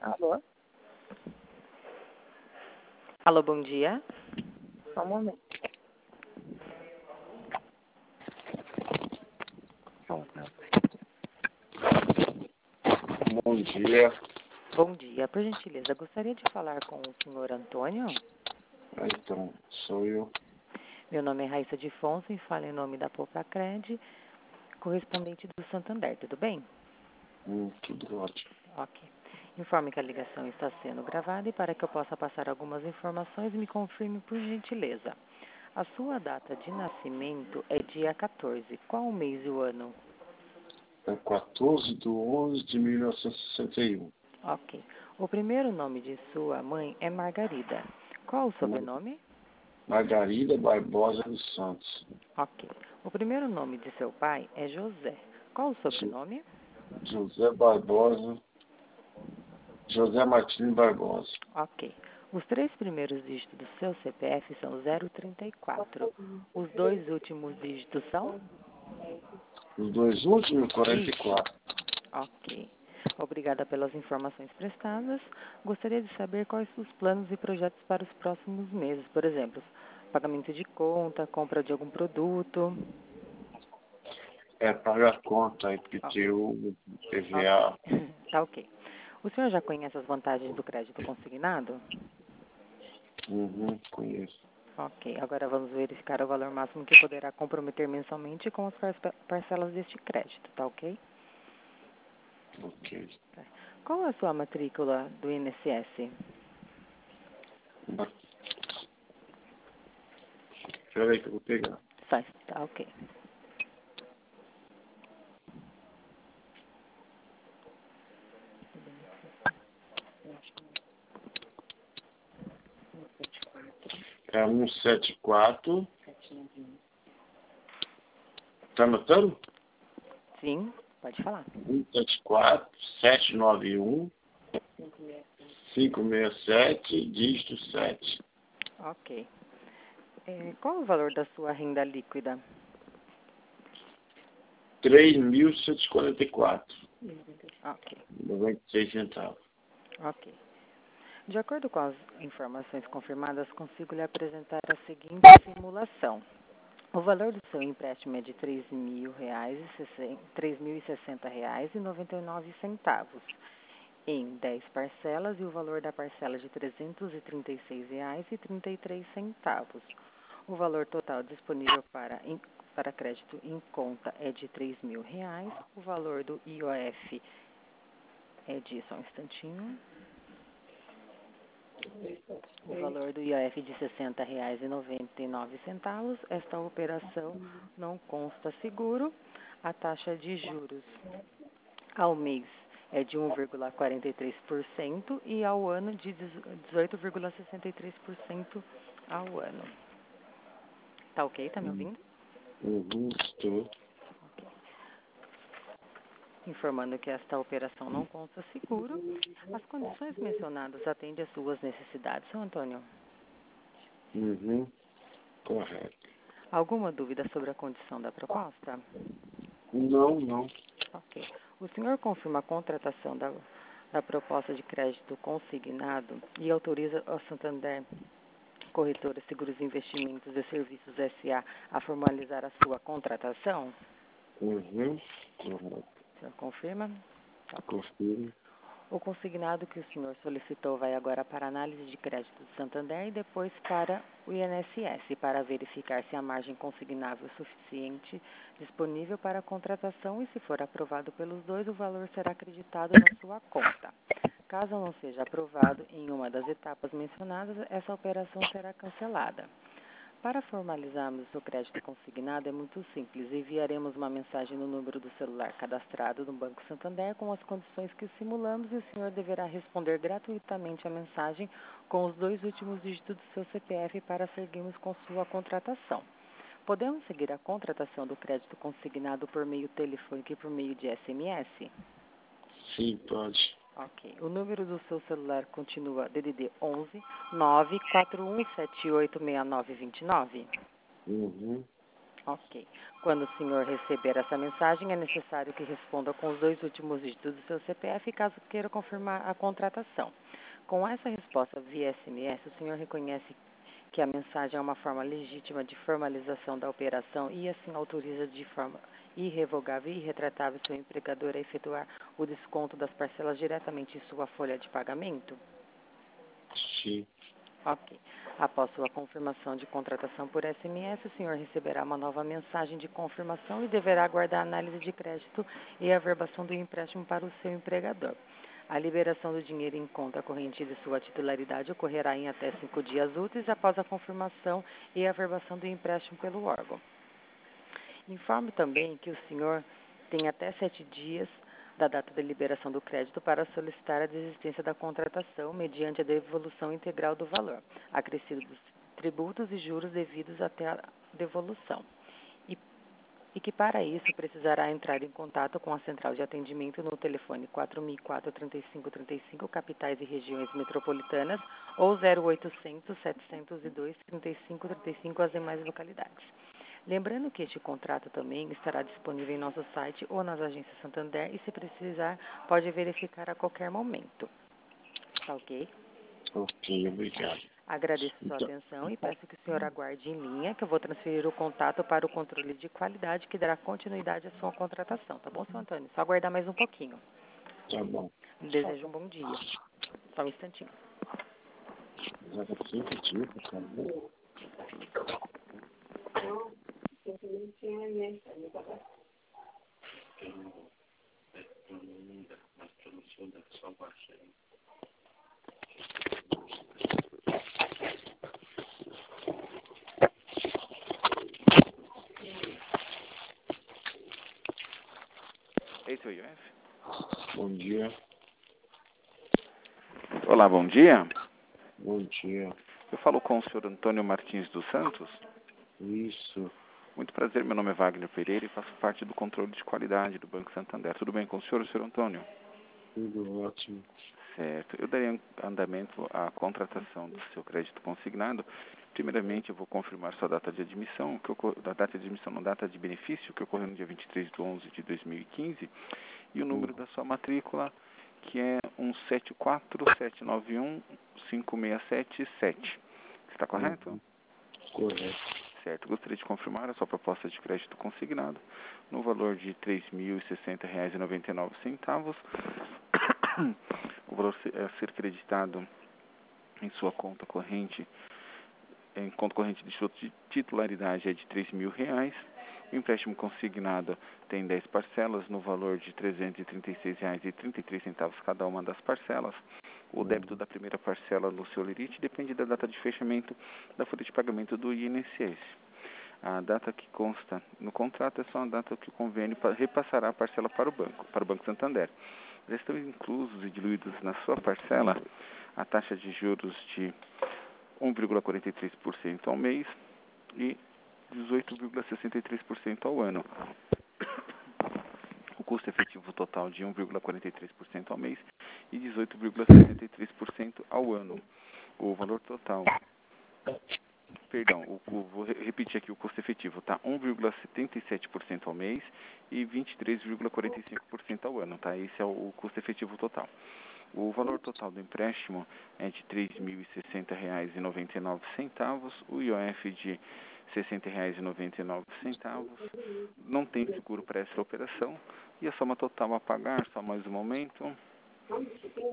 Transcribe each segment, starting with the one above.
Alô? Alô, bom dia. Só um momento. Bom dia. Bom dia. Por gentileza, gostaria de falar com o senhor Antônio. Então, sou eu. Meu nome é Raíssa de Fonso e falo em nome da Popracred, correspondente do Santander. Tudo bem? Tudo ótimo. Ok. Informe que a ligação está sendo gravada e para que eu possa passar algumas informações, me confirme por gentileza. A sua data de nascimento é dia 14. Qual o mês e o ano? É 14/11/1961. Ok. O primeiro nome de sua mãe é Margarida. Qual o sobrenome? Margarida Barbosa dos Santos. Ok. O primeiro nome de seu pai é José. Qual o sobrenome? José Barbosa. José Martins Barbosa. Ok. Os 3 primeiros dígitos do seu CPF são 034. Os 2 últimos dígitos são? Os 2 últimos, 44. Ok. Obrigada pelas informações prestadas. Gostaria de saber quais os planos e projetos para os próximos meses. Por exemplo, pagamento de conta, compra de algum produto. Paga a conta, IPTU, PVA. Ok. Tá ok. O senhor já conhece as vantagens do crédito consignado? Conheço. Ok, agora vamos verificar o valor máximo que poderá comprometer mensalmente com as parcelas deste crédito, tá ok? Ok. Qual é a sua matrícula do INSS? Espera aí que eu vou pegar. Tá ok. É 174. Tá anotando? Sim, pode falar. 174 791 567, dígito 7. Ok. Qual o valor da sua renda líquida? 3.144. Ok, 96 centavos. ok. De acordo com as informações confirmadas, consigo lhe apresentar a seguinte simulação. O valor do seu empréstimo é de R$ 3.060,99 em 10 parcelas e o valor da parcela é de R$ 336,33. O valor total disponível para crédito em conta é de R$ 3.000. O valor do IOF é de, só um instantinho, o valor do IOF de R$ 60,99. Esta operação não consta seguro. A taxa de juros ao mês é de 1,43% e ao ano de 18,63% ao ano. Tá ok? Tá me ouvindo? Estou. Informando que esta operação não consta seguro. As condições mencionadas atendem às suas necessidades, São Antônio? Correto. Alguma dúvida sobre a condição da proposta? Não. Ok. O senhor confirma a contratação da proposta de crédito consignado e autoriza ao Santander Corretora, Seguros e Investimentos e Serviços S.A. a formalizar a sua contratação? Correto. O senhor confirma? Confirmo. O consignado que o senhor solicitou vai agora para a análise de crédito do Santander e depois para o INSS, para verificar se a margem consignável é suficiente disponível para a contratação e, se for aprovado pelos dois, o valor será acreditado na sua conta. Caso não seja aprovado em uma das etapas mencionadas, essa operação será cancelada. Para formalizarmos o crédito consignado é muito simples. Enviaremos uma mensagem no número do celular cadastrado no Banco Santander com as condições que simulamos e o senhor deverá responder gratuitamente a mensagem com os 2 últimos dígitos do seu CPF para seguirmos com sua contratação. Podemos seguir a contratação do crédito consignado por meio telefônico e por meio de SMS? Sim, pode. Ok. O número do seu celular continua DDD 11 941786929? Ok. Quando o senhor receber essa mensagem, é necessário que responda com os 2 últimos dígitos do seu CPF, caso queira confirmar a contratação. Com essa resposta via SMS, o senhor reconhece que a mensagem é uma forma legítima de formalização da operação e assim autoriza de forma irrevogável e irretratável seu empregador a efetuar o desconto das parcelas diretamente em sua folha de pagamento? Sim. Ok. Após sua confirmação de contratação por SMS, o senhor receberá uma nova mensagem de confirmação e deverá aguardar a análise de crédito e a averbação do empréstimo para o seu empregador. A liberação do dinheiro em conta corrente de sua titularidade ocorrerá em até 5 dias úteis após a confirmação e a averbação do empréstimo pelo órgão. Informe também que o senhor tem até 7 dias da data de liberação do crédito para solicitar a desistência da contratação mediante a devolução integral do valor, acrescido dos tributos e juros devidos até a devolução. E que para isso precisará entrar em contato com a central de atendimento no telefone 4004-3535, capitais e regiões metropolitanas, ou 0800-702-3535, as demais localidades. Lembrando que este contrato também estará disponível em nosso site ou nas agências Santander e, se precisar, pode verificar a qualquer momento. Tá ok? Ok, obrigado. Agradeço sua Então, atenção e peço que o senhor aguarde em linha, que eu vou transferir o contato para o controle de qualidade, que dará continuidade à sua contratação. Tá bom, seu Antônio? Só aguardar mais um pouquinho. tá bom. Desejo um bom dia. Só um instantinho. Já tá sempre ativo, por favor. Esse é o IOF? Bom dia. Olá, bom dia. Bom dia. Eu falo com o senhor Antônio Martins dos Santos. Isso. Muito prazer, meu nome é Wagner Pereira e faço parte do controle de qualidade do Banco Santander. Tudo bem com o senhor Antônio? Tudo ótimo. Certo. Eu darei andamento à contratação do seu crédito consignado. Primeiramente, eu vou confirmar sua data de admissão, da data de admissão, não, data de benefício, que ocorreu no dia 23/11/2015, e o número da sua matrícula, que é 1747915677. Está correto? Correto. Certo. Gostaria de confirmar a sua proposta de crédito consignado no valor de R$ 3.060,99. O valor a ser creditado em sua conta corrente, em conta corrente de titularidade, é de R$ 3.000. O empréstimo consignado tem 10 parcelas no valor de R$ 336,33 cada uma das parcelas. O débito da primeira parcela no seu limite depende da data de fechamento da folha de pagamento do INSS. A data que consta no contrato é só a data que o convênio repassará a parcela para o Banco Santander. Já estão inclusos e diluídos na sua parcela a taxa de juros de 1,43% ao mês e 18,63% ao ano. O custo efetivo total de 1,43% ao mês e 18,63% ao ano. O valor total, vou repetir aqui o custo efetivo, tá? 1,77% ao mês e 23,45% ao ano, tá? Esse é o custo efetivo total. O valor total do empréstimo é de R$ 3.060,99, o IOF de R$ 60,99. Não tem seguro para essa operação e a soma total a pagar, só mais um momento, R$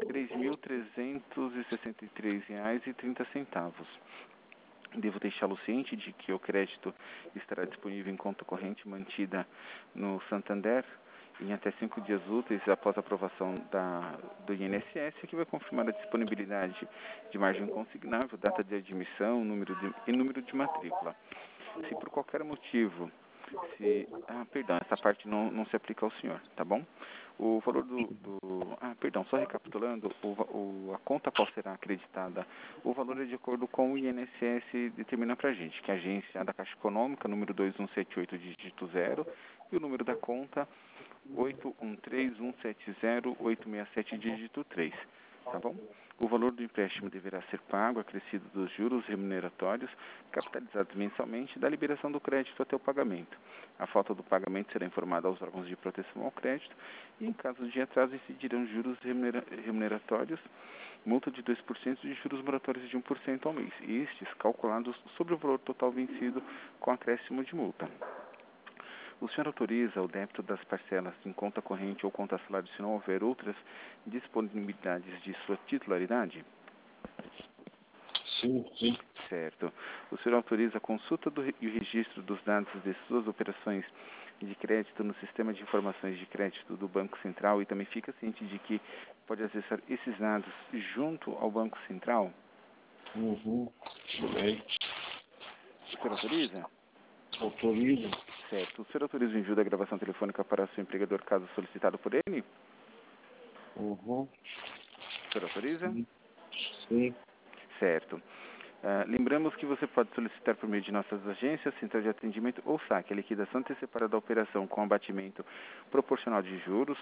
3.363,30. Devo deixá-lo ciente de que o crédito estará disponível em conta corrente mantida no Santander em até 5 dias úteis após a aprovação do INSS, que vai confirmar a disponibilidade de margem consignável, data de admissão e número de matrícula. Se por qualquer motivo, essa parte não se aplica ao senhor, tá bom? O valor só recapitulando, a conta qual será acreditada, o valor é de acordo com o INSS determina pra gente, que é a agência da Caixa Econômica, número 2178, dígito 0, e o número da conta 813170-867, dígito 3. tá bom? O valor do empréstimo deverá ser pago acrescido dos juros remuneratórios capitalizados mensalmente da liberação do crédito até o pagamento. A falta do pagamento será informada aos órgãos de proteção ao crédito e, em caso de atraso, incidirão juros remuneratórios, multa de 2% e juros moratórios de 1% ao mês, estes calculados sobre o valor total vencido com acréscimo de multa. O senhor autoriza o débito das parcelas em conta corrente ou conta salário se não houver outras disponibilidades de sua titularidade? Sim, sim. Certo. O senhor autoriza a consulta e o registro dos dados de suas operações de crédito no sistema de informações de crédito do Banco Central e também fica ciente de que pode acessar esses dados junto ao Banco Central? Uhum. Bem. O senhor autoriza? Autorizo. Certo. O senhor autoriza o envio da gravação telefônica para seu empregador caso solicitado por ele? Uhum. O senhor autoriza? Sim. Certo. Lembramos que você pode solicitar por meio de nossas agências, central de atendimento ou saque a liquidação antecipada da operação com abatimento proporcional de juros,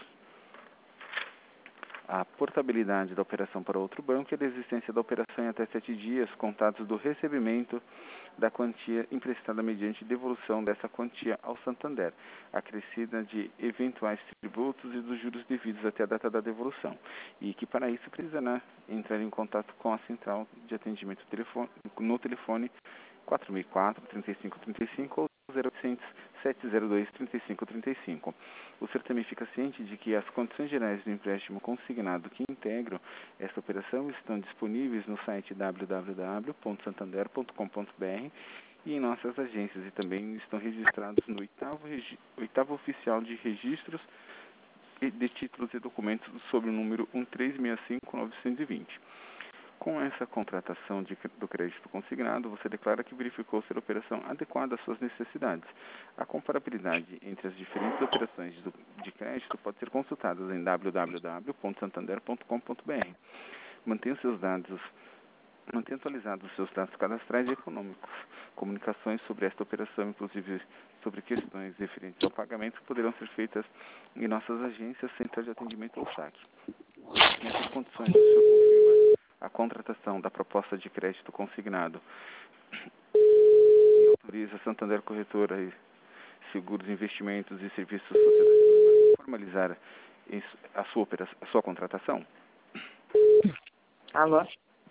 a portabilidade da operação para outro banco e a desistência da operação em até 7 dias, contados do recebimento da quantia emprestada mediante devolução dessa quantia ao Santander, acrescida de eventuais tributos e dos juros devidos até a data da devolução. E que para isso precisará entrar em contato com a central de atendimento no telefone 4004-3535 ou 0800 702-3535. O senhor também fica ciente de que as condições gerais do empréstimo consignado que integram esta operação estão disponíveis no site www.santander.com.br e em nossas agências e também estão registrados no oitavo oficial de registros de títulos e documentos sob o número 1365920. Com essa contratação do crédito consignado, você declara que verificou ser a operação adequada às suas necessidades. A comparabilidade entre as diferentes operações de crédito pode ser consultada em www.santander.com.br. Mantenha atualizados os seus dados cadastrais e econômicos. Comunicações sobre esta operação, inclusive sobre questões referentes ao pagamento, poderão ser feitas em nossas agências, central de atendimento ou saque. Nessas condições, o senhor confirma a contratação da proposta de crédito consignado e autoriza a Santander Corretora e Seguros, Investimentos e Serviços Sociedade a formalizar a sua contratação? Alô?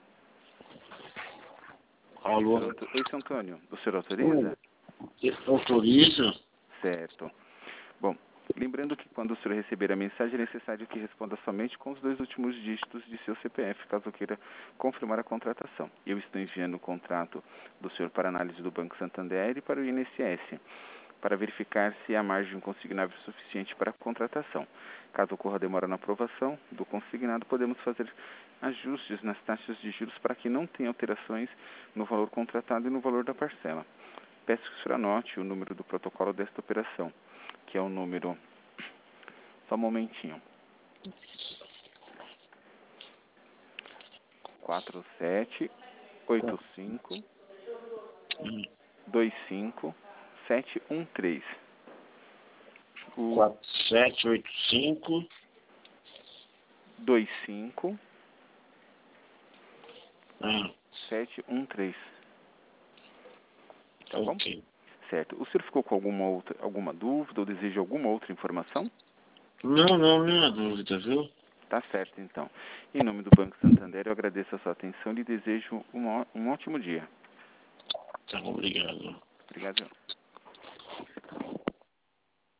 Alô? Oi, seu Antônio. O senhor autoriza? Autorizo? Certo. Bom, lembrando que quando o senhor receber a mensagem é necessário que responda somente com os 2 últimos dígitos de seu CPF, caso queira confirmar a contratação. Eu estou enviando o contrato do senhor para análise do Banco Santander e para o INSS, para verificar se há margem consignável suficiente para a contratação. Caso ocorra demora na aprovação do consignado, podemos fazer ajustes nas taxas de juros para que não tenha alterações no valor contratado e no valor da parcela. Peço que o senhor anote o número do protocolo desta operação, que é o número... Só um momentinho. 4785-25713. 4785. 25713. Tá bom? Ok. Certo. O senhor ficou com alguma dúvida ou deseja alguma outra informação? Não, nenhuma dúvida, viu? Tá certo, então. Em nome do Banco Santander, eu agradeço a sua atenção e lhe desejo um ótimo dia. Tá, obrigado. Obrigado.